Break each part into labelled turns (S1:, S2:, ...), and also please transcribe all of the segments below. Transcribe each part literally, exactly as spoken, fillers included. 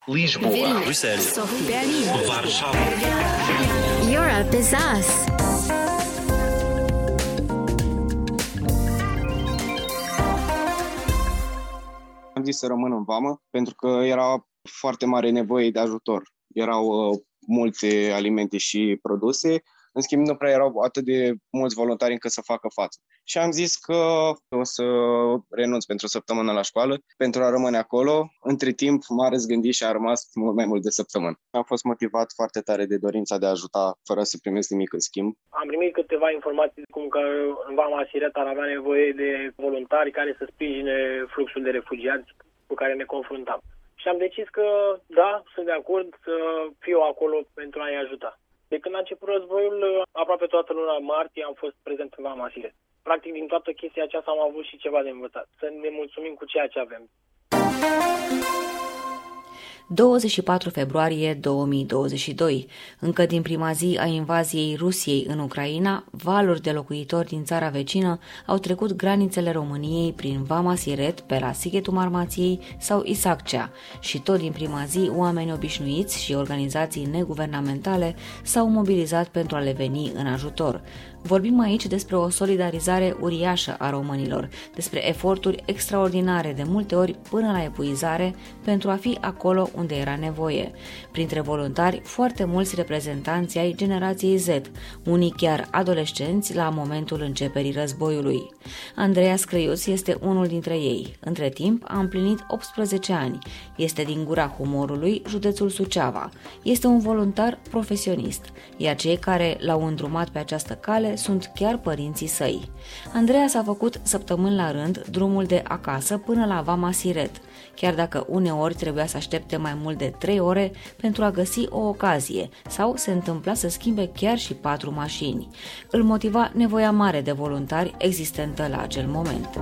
S1: Lisboa,
S2: Vilnius,
S1: Bruxelles,
S2: Berlin,
S1: Warschau.
S2: Europe is us.
S3: Am zis să rămân în vamă pentru că era foarte mare nevoie de ajutor. Erau uh, multe alimente și produse, în schimb nu prea erau atât de mulți voluntari încât să facă față. Și am zis că o să renunț pentru o săptămână la școală pentru a rămâne acolo. Între timp m-a răzgândit și a rămas mult mai mult de săptămână. Am fost motivat foarte tare de dorința de a ajuta fără să primesc nimic în schimb.
S4: Am primit câteva informații cum că în Vama Siret ar avea nevoie de voluntari care să sprijine fluxul de refugiați cu care ne confruntam. Și am decis că da, sunt de acord să fiu acolo pentru a-i ajuta. De când a început războiul, aproape toată luna martie am fost prezent în Vama Siret. Practic, din toată chestia aceasta am avut și ceva de învățat. Să ne mulțumim cu ceea ce avem.
S5: douăzeci și patru februarie două mii douăzeci și doi. Încă din prima zi a invaziei Rusiei în Ucraina, valuri de locuitori din țara vecină au trecut granițele României prin Vama Siret, pe la Sighetul Marmației sau Isaccea și tot din prima zi oameni obișnuiți și organizații neguvernamentale s-au mobilizat pentru a le veni în ajutor. Vorbim aici despre o solidarizare uriașă a românilor, despre eforturi extraordinare, de multe ori până la epuizare, pentru a fi acolo unde era nevoie. Printre voluntari, foarte mulți reprezentanți ai generației Z, unii chiar adolescenți la momentul începerii războiului. Andreas Crăiuț este unul dintre ei. Între timp a împlinit optsprezece ani. Este din Gura Humorului, județul Suceava. Este un voluntar profesionist, iar cei care l-au îndrumat pe această cale sunt chiar părinții săi. Andreas a făcut săptămâni la rând drumul de acasă până la Vama Siret, chiar dacă uneori trebuia să aștepte mai mult de trei ore pentru a găsi o ocazie sau se întâmpla să schimbe chiar și patru mașini. Îl motiva nevoia mare de voluntari existentă la acel moment.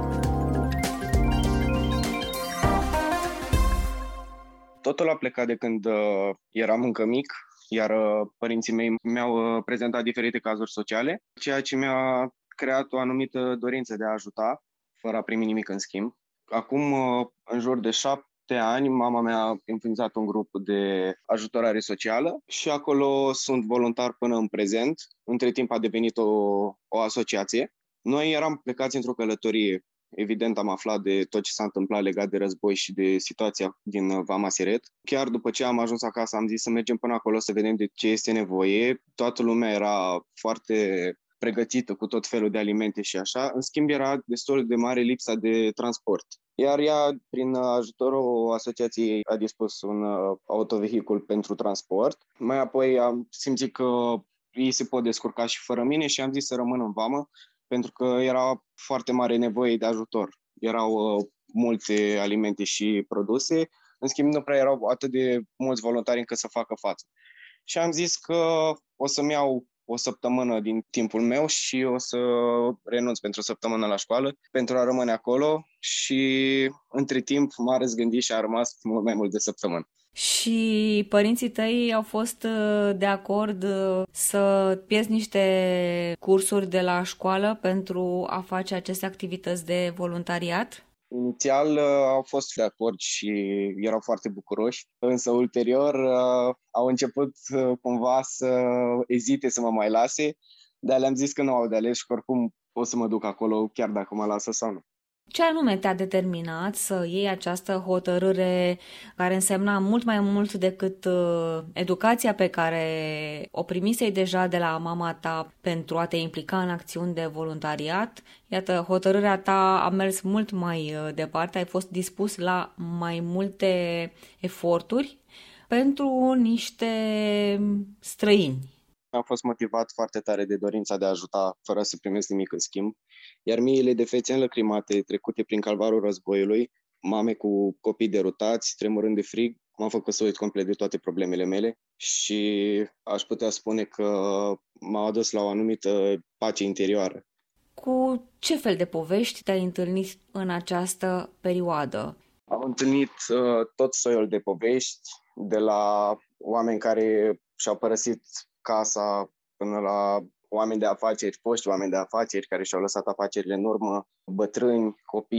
S3: Totul a plecat de când uh, eram încă mic, iar uh, părinții mei mi-au uh, prezentat diferite cazuri sociale, ceea ce mi-a creat o anumită dorință de a ajuta, fără a primi nimic în schimb. Acum, uh, în jur de șapte ani, mama mea a înființat un grup de ajutorare socială și acolo sunt voluntar până în prezent. Între timp a devenit o, o asociație. Noi eram plecați într-o călătorie. Evident, am aflat de tot ce s-a întâmplat legat de război și de situația din Vama Siret. Chiar după ce am ajuns acasă, am zis să mergem până acolo să vedem de ce este nevoie. Toată lumea era foarte pregătită cu tot felul de alimente și așa. În schimb, era destul de mare lipsa de transport. Iar ea, prin ajutorul asociației, a dispus un autovehicul pentru transport. Mai apoi am simțit că ei se pot descurca și fără mine și am zis să rămân în vamă, pentru că era foarte mare nevoie de ajutor. Erau uh, multe alimente și produse, în schimb nu prea erau atât de mulți voluntari încât să facă față. Și am zis că o să-mi iau o săptămână din timpul meu și o să renunț pentru o săptămână la școală, pentru a rămâne acolo și între timp m-a răzgândit și a rămas mult mai mult de săptămână.
S5: Și părinții tăi au fost de acord să pierzi niște cursuri de la școală pentru a face aceste activități de voluntariat?
S3: Inițial au fost de acord și erau foarte bucuroși, însă ulterior au început cumva să ezite să mă mai lase, dar le-am zis că nu au de ales și că oricum o să mă duc acolo chiar dacă mă lasă sau nu.
S5: Ce anume te-a determinat să iei această hotărâre care însemna mult mai mult decât uh, educația pe care o primisei deja de la mama ta pentru a te implica în acțiuni de voluntariat? Iată, hotărârea ta a mers mult mai uh, departe, ai fost dispus la mai multe eforturi pentru niște străini.
S3: Am fost motivat foarte tare de dorința de a ajuta fără să primesc nimic în schimb, iar miile de fețe înlăcrimate trecute prin calvarul războiului, mame cu copii derutați, tremurând de frig, m-am făcut să uit complet de toate problemele mele și aș putea spune că m-a adus la o anumită pace interioară.
S5: Cu ce fel de povești te-ai întâlnit în această perioadă?
S3: Am întâlnit uh, tot soiul de povești, de la oameni care și-au părăsit casa până la oameni de afaceri, foști oameni de afaceri care și-au lăsat afacerile în urmă, bătrâni, copii,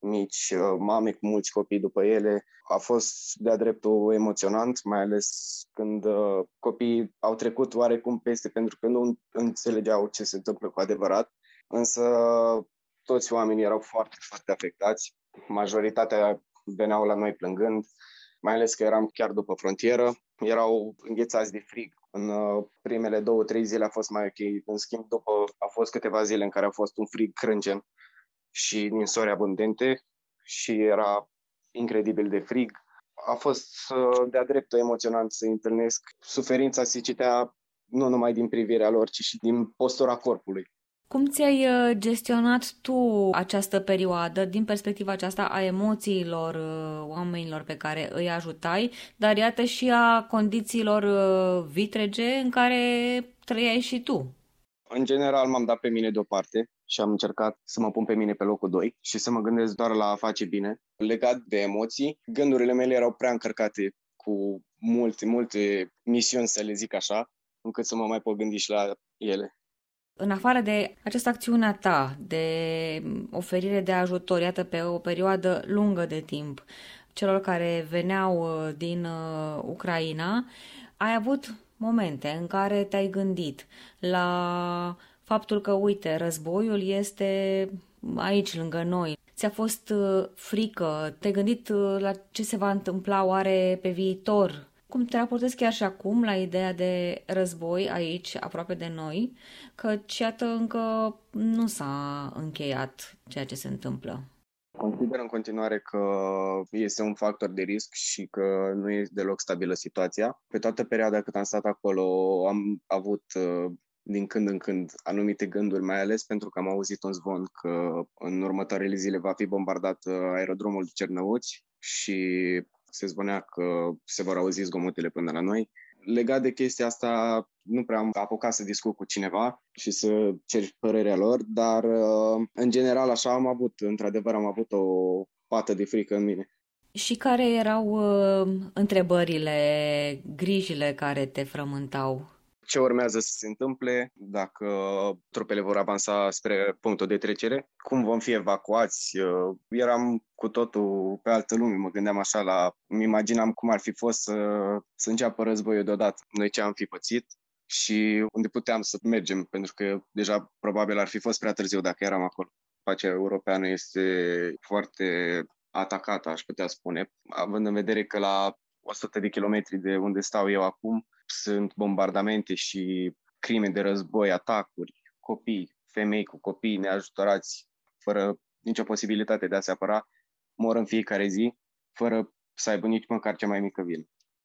S3: mici mame cu mulți copii după ele. A fost de-a dreptul emoționant, mai ales când copiii au trecut oarecum peste, pentru că nu înțelegeau ce se întâmplă cu adevărat. Însă toți oamenii erau foarte, foarte afectați. Majoritatea veneau la noi plângând, mai ales că eram chiar după frontieră. Erau înghețați de frig. În primele două, trei zile a fost mai ok. În schimb, după a fost câteva zile în care a fost un frig crâncen și ninsori abundente și era incredibil de frig. A fost de-a dreptul emoționant să întâlnesc. Suferința se citea nu numai din privirea lor, ci și din postura corpului.
S5: Cum ți-ai gestionat tu această perioadă din perspectiva aceasta a emoțiilor oamenilor pe care îi ajutai, dar iată și a condițiilor vitrege în care trăiai și tu?
S3: În general m-am dat pe mine deoparte și am încercat să mă pun pe mine pe locul doi și să mă gândesc doar la a face bine. Legat de emoții, gândurile mele erau prea încărcate cu multe, multe misiuni, să le zic așa, încât să mă mai pot gândi și la ele.
S5: În afară de această acțiune a ta de oferire de ajutor, iată, pe o perioadă lungă de timp, celor care veneau din Ucraina, ai avut momente în care te-ai gândit la faptul că, uite, războiul este aici, lângă noi. Ți-a fost frică? Te-ai gândit la ce se va întâmpla oare pe viitor? Cum te raportezi chiar și acum la ideea de război aici, aproape de noi, că, iată, încă nu s-a încheiat ceea ce se întâmplă?
S3: Consider în continuare că este un factor de risc și că nu e deloc stabilă situația. Pe toată perioada cât am stat acolo am avut din când în când anumite gânduri, mai ales pentru că am auzit un zvon că în următoarele zile va fi bombardat aerodromul de Cernăuți și se zvonea că se vor auzi zgomotele până la noi. Legat de chestia asta, nu prea am apucat să discut cu cineva și să cer părerea lor, dar în general așa am avut, într-adevăr am avut o pată de frică în mine.
S5: Și care erau uh, întrebările, grijile care te frământau?
S3: Ce urmează să se întâmple, dacă trupele vor avansa spre punctul de trecere, cum vom fi evacuați. Eram cu totul pe altă lume, mă gândeam așa la... Îmi imaginam cum ar fi fost să, să înceapă războiul deodată. Noi ce am fi pățit și unde puteam să mergem, pentru că deja probabil ar fi fost prea târziu dacă eram acolo. Pacea europeană este foarte atacată, aș putea spune, având în vedere că la o sută de kilometri de unde stau eu acum, sunt bombardamente și crime de război, atacuri, copii, femei cu copii neajutorați, fără nicio posibilitate de a se apăra, mor în fiecare zi, fără să aibă nici măcar cea mai mică vină.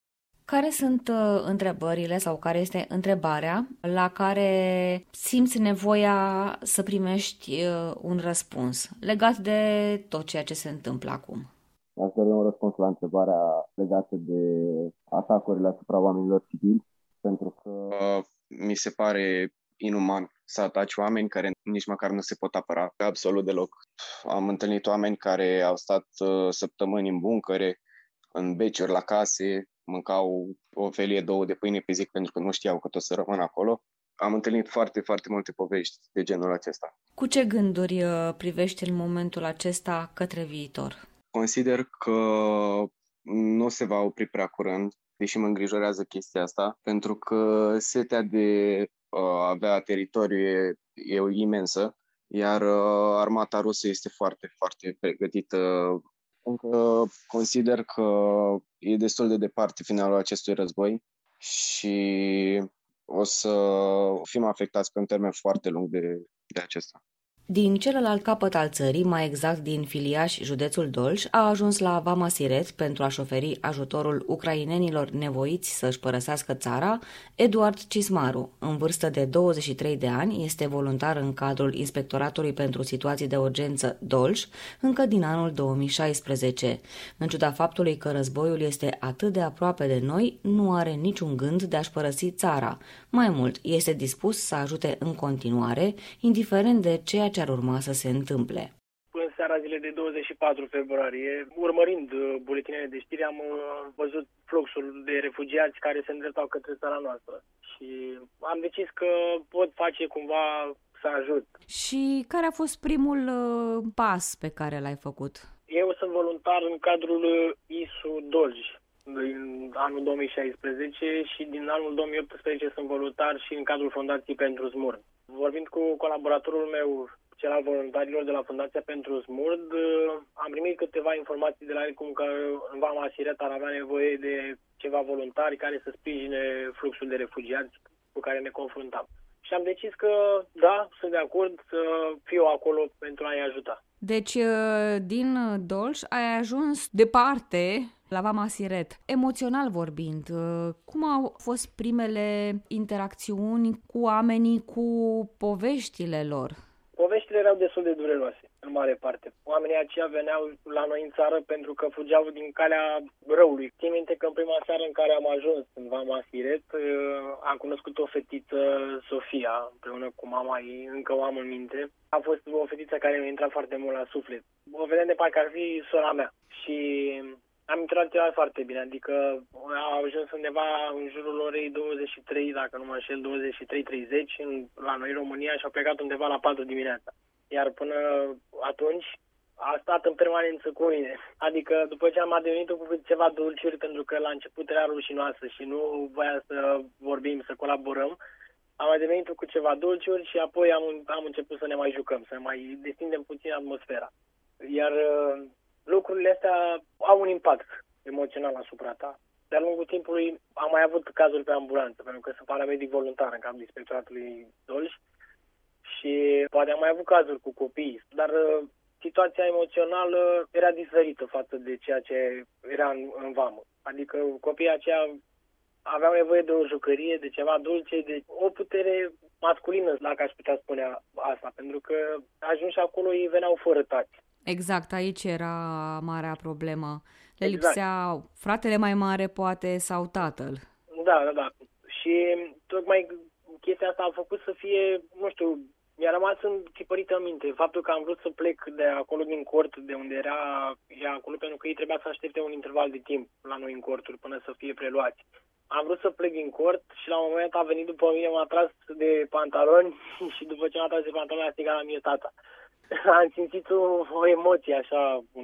S3: Care
S5: sunt uh, întrebările sau care este întrebarea la care simți nevoia să primești uh, un răspuns legat de tot ceea ce se întâmplă acum?
S3: Aș dori un răspuns la întrebarea legată de atacurile asupra oamenilor civili, pentru că uh, mi se pare inuman să ataci oameni care nici măcar nu se pot apăra absolut deloc. Am întâlnit oameni care au stat uh, săptămâni în buncăre, în beciuri la case, mâncau o felie, două de pâine pe zi pentru că nu știau că tot să rămână acolo. Am întâlnit foarte, foarte multe povești de genul acesta.
S5: Cu ce gânduri uh, privești în momentul acesta către viitor?
S3: Consider că nu se va opri prea curând, deși mă îngrijorează chestia asta, pentru că setea de a avea teritoriu e, e imensă, iar armata rusă este foarte, foarte pregătită. Încă consider că e destul de departe finalul acestui război și o să fim afectați pe un termen foarte lung de, de acesta.
S5: Din celălalt capăt al țării, mai exact din Filiaș, județul Dolj, a ajuns la Vama Siret pentru a-și oferi ajutorul ucrainenilor nevoiți să-și părăsească țara. Eduard Cismaru, în vârstă de douăzeci și trei de ani, este voluntar în cadrul Inspectoratului pentru Situații de Urgență Dolj încă din anul două mii șaisprezece. În ciuda faptului că războiul este atât de aproape de noi, nu are niciun gând de a-și părăsi țara. Mai mult, este dispus să ajute în continuare, indiferent de ceea ce ar urma să se întâmple.
S4: În seara zilei de douăzeci și patru februarie, urmărind buletinele de știri, am văzut fluxul de refugiați care se îndreptau către țara noastră. Și am decis că pot face cumva să ajut.
S5: Și care a fost primul uh, pas pe care l-ai făcut?
S4: Eu sunt voluntar în cadrul I S U Dolj din anul două mii șaisprezece și din anul două mii optsprezece sunt voluntar și în cadrul Fundației pentru Smurd. Vorbind cu colaboratorul meu, cel al voluntarilor de la Fundația pentru Smurd, am primit câteva informații de la el cum că în Vama Siret ar avea nevoie de ceva voluntari care să sprijine fluxul de refugiați cu care ne confruntam. Și am decis că da, sunt de acord să fiu acolo pentru a-i ajuta.
S5: Deci, din Dolj ai ajuns departe la Vama Siret. Emoțional vorbind, cum au fost primele interacțiuni cu oamenii, cu poveștile lor?
S4: Poveștile erau destul de dureroase, în mare parte. Oamenii aceia veneau la noi în țară pentru că fugeau din calea răului. Țin minte că în prima seară în care am ajuns în Vama Siret, am cunoscut o fetiță, Sofia, împreună cu mama ei, încă o am în minte. A fost o fetiță care mi-a intrat foarte mult la suflet. O vedeam de parcă ar fi sora mea. Și am intrat foarte bine, adică a ajuns undeva în jurul orei douăzeci și trei, dacă nu mă înșel, douăzeci și trei treizeci la noi în România și au plecat undeva la patru dimineața. Iar până atunci a stat în permanență cu mine. Adică după ce am adevenit cu ceva dulciuri, pentru că la început era rușinoasă și nu voia să vorbim, să colaborăm, am adevenit cu ceva dulciuri și apoi am, am început să ne mai jucăm, să mai destindem puțin atmosfera. Iar lucrurile astea au un impact emoțional asupra ta. De-a lungul timpului am mai avut cazuri pe ambulanță, pentru că sunt paramedic voluntar în cadrul Inspectoratului Dolj și poate am mai avut cazuri cu copii, dar uh, situația emoțională era diferită față de ceea ce era în, în vamă. Adică copiii aceia aveau nevoie de o jucărie, de ceva dulce, de o putere masculină, dacă aș putea spune asta, pentru că ajunși acolo ei veneau fără tați.
S5: Exact, aici era marea problemă. Le
S4: exact.
S5: lipsea fratele mai mare, poate, sau tatăl.
S4: Da, da, da. Și tocmai chestia asta a făcut să fie, nu știu, mi-a rămas întipărită în minte faptul că am vrut să plec de acolo din cort, de unde era ea acolo, pentru că ei trebuia să aștepte un interval de timp la noi în corturi până să fie preluați. Am vrut să plec din cort și la un moment a venit după mine, m-a tras de pantaloni și după ce m-a tras de pantaloni a strigat la mine tata. Am simțit o, o emoție așa, un,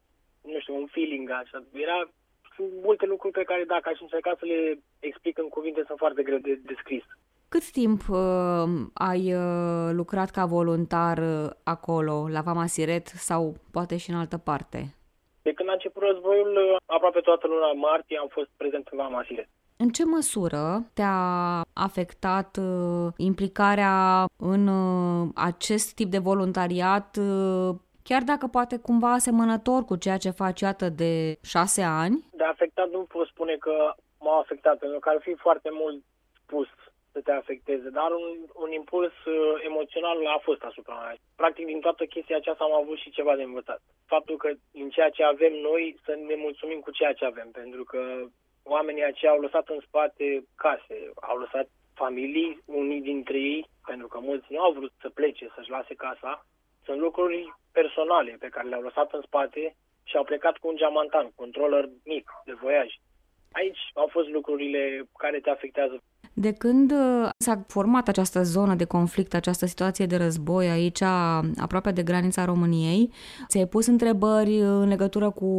S4: nu știu, un feeling așa. Era, sunt multe lucruri pe care dacă aș încerca să le explic în cuvinte sunt foarte greu de descris.
S5: Cât timp uh, ai uh, lucrat ca voluntar uh, acolo, la Vama Siret sau poate și în altă parte?
S4: De când a început războiul, aproape toată luna martie am fost prezent în Vama Siret.
S5: În ce măsură te-a afectat uh, implicarea în uh, acest tip de voluntariat, uh, chiar dacă poate cumva asemănător cu ceea ce faci, iată, de șase ani?
S4: De afectat nu pot spune că m-a afectat, pentru că ar fi foarte mult spus să te afecteze, dar un, un impuls uh, emoțional a fost asupra mea. Practic, din toată chestia aceasta am avut și ceva de învățat. Faptul că în ceea ce avem noi să ne mulțumim cu ceea ce avem, pentru că oamenii aceia au lăsat în spate case, au lăsat familii, unii dintre ei, pentru că mulți nu au vrut să plece, să-și lase casa. Sunt lucruri personale pe care le-au lăsat în spate și au plecat cu un geamantan, cu un controller mic de voiaj. Aici au fost lucrurile care te afectează.
S5: De când s-a format această zonă de conflict, această situație de război aici, aproape de granița României, ți-ai pus întrebări în legătură cu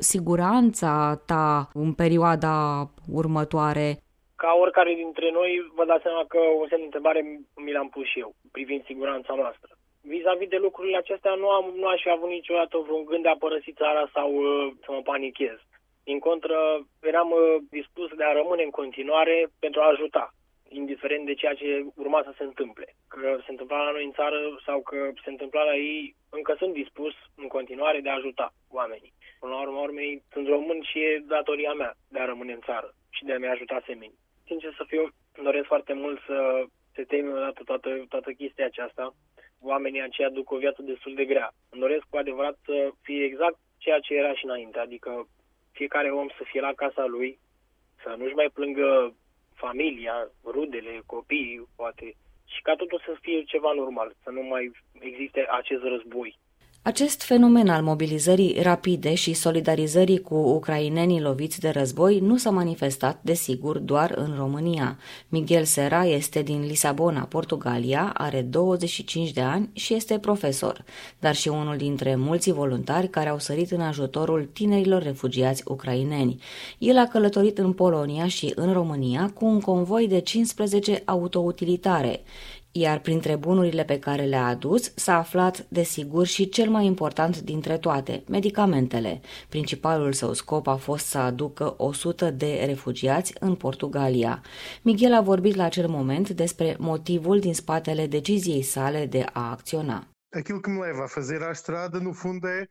S5: siguranța ta în perioada următoare?
S4: Ca oricare dintre noi, vă dați seama că un semn de întrebare mi l-am pus și eu, privind siguranța noastră. Vis-a-vis de lucrurile acestea, nu, am, nu aș fi avut niciodată vreun gând de a părăsi țara sau uh, să mă panichez. Din contră, eram uh, dispus de a rămâne în continuare pentru a ajuta, indiferent de ceea ce urma să se întâmple. Că se întâmpla la noi în țară sau că se întâmpla la ei, încă sunt dispus în continuare de a ajuta oamenii. Până la urmă urmei, sunt român și e datoria mea de a rămâne în țară și de a-mi ajuta semenii. Sincer să fiu, îmi doresc foarte mult să se termine odată toată, toată chestia aceasta. Oamenii aceia duc o viață destul de grea. Îmi doresc cu adevărat să fie exact ceea ce era și înainte, adică fiecare om să fie la casa lui, să nu-și mai plângă familia, rudele, copiii, poate, și ca totul să fie ceva normal, să nu mai existe acest război.
S5: Acest fenomen al mobilizării rapide și solidarizării cu ucrainenii loviți de război nu s-a manifestat, desigur, doar în România. Miguel Sera este din Lisabona, Portugalia, are douăzeci și cinci de ani și este profesor, dar și unul dintre mulți voluntari care au sărit în ajutorul tinerilor refugiați ucraineni. El a călătorit în Polonia și în România cu un convoi de cincisprezece autoutilitare. Iar printre bunurile pe care le-a adus s-a aflat, desigur, și cel mai important dintre toate, medicamentele. Principalul său scop a fost să aducă o sută de refugiați în Portugalia. Miguel a vorbit la acel moment despre motivul din spatele deciziei sale de a acționa.
S1: Aquilo que me leva a fazer a estrada, no fundo, é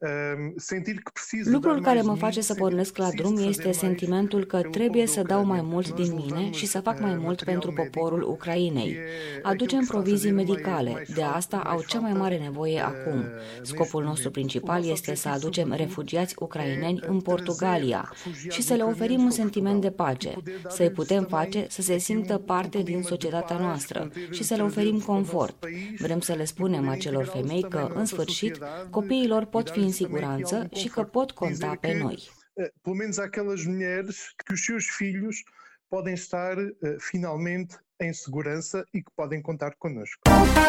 S5: Lucrul care mă face să pornesc la drum este sentimentul că trebuie să dau mai mult din mine și să fac mai mult pentru poporul Ucrainei. Aducem provizii medicale, de asta au cea mai mare nevoie acum. Scopul nostru principal este să aducem refugiați ucraineni în Portugalia și să le oferim un sentiment de pace, să-i putem face să se simtă parte din societatea noastră și să le oferim confort. Vrem să le spunem acelor femei că, în sfârșit, copiilor pot fi în siguranță și că pot conta pe noi.
S1: Pelo menos aquelas mulheres que os seus filhos podem estar finalmente em segurança e que podem contar connosco.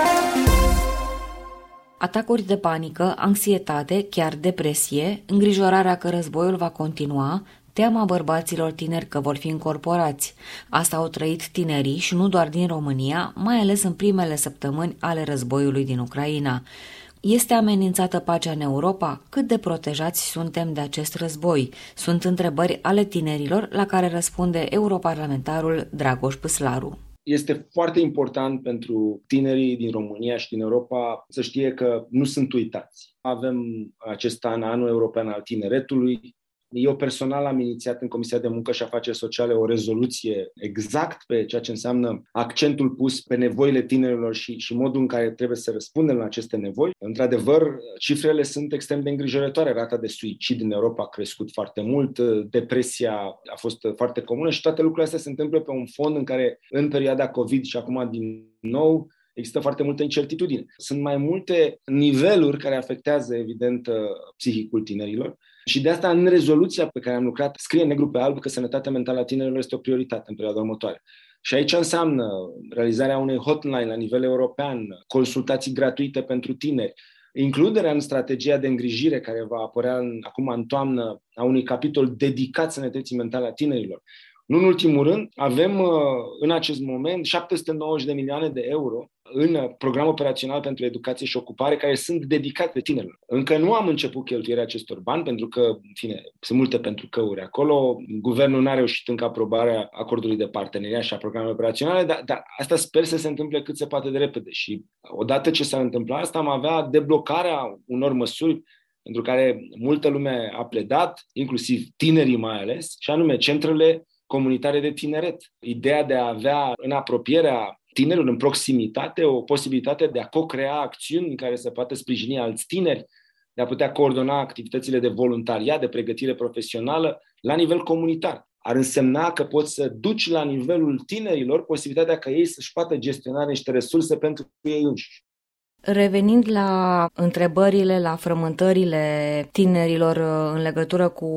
S5: Atacuri de panică, anxietate, chiar depresie, îngrijorarea că războiul va continua, teama bărbaților tineri că vor fi încorporați. Asta au trăit tinerii și nu doar din România, mai ales în primele săptămâni ale războiului din Ucraina. Este amenințată pacea în Europa? Cât de protejați suntem de acest război? Sunt întrebări ale tinerilor la care răspunde europarlamentarul Dragoș Păslaru.
S6: Este foarte important pentru tinerii din România și din Europa să știe că nu sunt uitați. Avem acest an, anul european al tineretului. Eu personal am inițiat în Comisia de Muncă și Afaceri Sociale o rezoluție exact pe ceea ce înseamnă accentul pus pe nevoile tinerilor și, și modul în care trebuie să răspundem la aceste nevoi. Într-adevăr, cifrele sunt extrem de îngrijorătoare. Rata de suicid în Europa a crescut foarte mult, depresia a fost foarte comună și toate lucrurile astea se întâmplă pe un fond în care, în perioada COVID și acum din nou, există foarte multă incertitudine. Sunt mai multe niveluri care afectează, evident, psihicul tinerilor și de asta, în rezoluția pe care am lucrat, scrie negru pe alb că sănătatea mentală a tinerilor este o prioritate în perioada următoare. Și aici înseamnă realizarea unei hotline la nivel european, consultații gratuite pentru tineri, includerea în strategia de îngrijire care va apărea în, acum în toamnă a unui capitol dedicat sănătății mentale a tinerilor. Nu în ultimul rând, avem în acest moment șapte sute nouăzeci de milioane de euro în programul operațional pentru educație și ocupare care sunt dedicate tinerilor. Încă nu am început cheltuirea acestor bani pentru că, în fine, sunt multe pentru căuri acolo. Guvernul n-a reușit încă aprobarea acordului de parteneriat și a programelor operaționale, dar, dar asta sper să se întâmple cât se poate de repede și odată ce s-ar întâmpla asta, am avea deblocarea unor măsuri pentru care multă lume a pledat, inclusiv tinerii mai ales, și anume centrele comunitare de tineret. Ideea de a avea în apropierea tinerilor, în proximitate, o posibilitate de a co-crea acțiuni în care să poată sprijini alți tineri, de a putea coordona activitățile de voluntariat, de pregătire profesională la nivel comunitar. Ar însemna că poți să duci la nivelul tinerilor posibilitatea ca ei să-și poată gestiona niște resurse pentru ei înșiși.
S5: Revenind la întrebările, la frământările tinerilor în legătură cu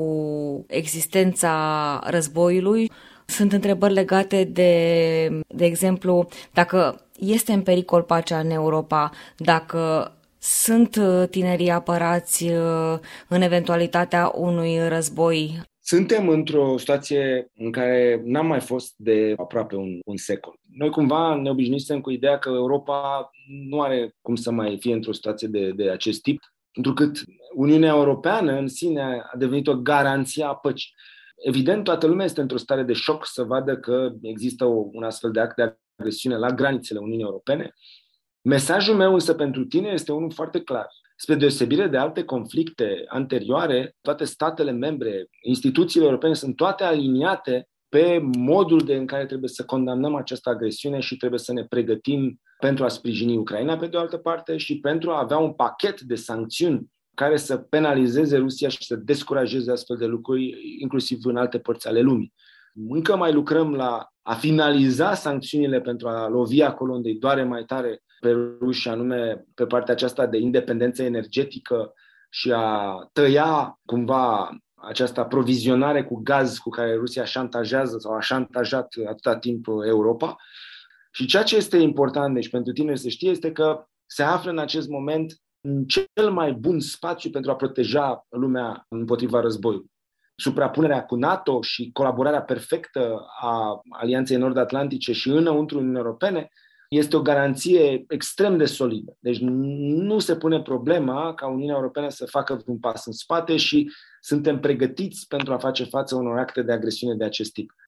S5: existența războiului, sunt întrebări legate de, de exemplu, dacă este în pericol pacea în Europa, dacă sunt tinerii apărați în eventualitatea unui război.
S6: Suntem într-o situație în care n-am mai fost de aproape un, un secol. Noi cumva ne obișnuisem cu ideea că Europa nu are cum să mai fie într-o situație de, de acest tip, întrucât Uniunea Europeană în sine a devenit o garanție a păcii. Evident, toată lumea este într-o stare de șoc să vadă că există o, un astfel de act de agresiune la granițele Uniunii Europene. Mesajul meu însă pentru tine este unul foarte clar. Spre deosebire de alte conflicte anterioare, toate statele membre, instituțiile europene sunt toate aliniate pe modul de în care trebuie să condamnăm această agresiune și trebuie să ne pregătim pentru a sprijini Ucraina pe de o altă parte și pentru a avea un pachet de sancțiuni care să penalizeze Rusia și să descurajeze astfel de lucruri, inclusiv în alte părți ale lumii. Încă mai lucrăm la a finaliza sancțiunile pentru a lovi acolo unde îi doare mai tare pe ruși, și anume pe partea aceasta de independență energetică și a tăia cumva această aprovizionare cu gaz cu care Rusia șantajează sau a șantajat atâta timp Europa. Și ceea ce este important, deci pentru tine să știe, este că se află în acest moment în cel mai bun spațiu pentru a proteja lumea împotriva războiului. Suprapunerea cu NATO și colaborarea perfectă a Alianței Nord-Atlantice și înăuntru Uniunii Europene este o garanție extrem de solidă. Deci nu se pune problema ca Uniunea Europeană să facă un pas în spate și suntem pregătiți pentru a face față unor acte de agresiune de acest tip.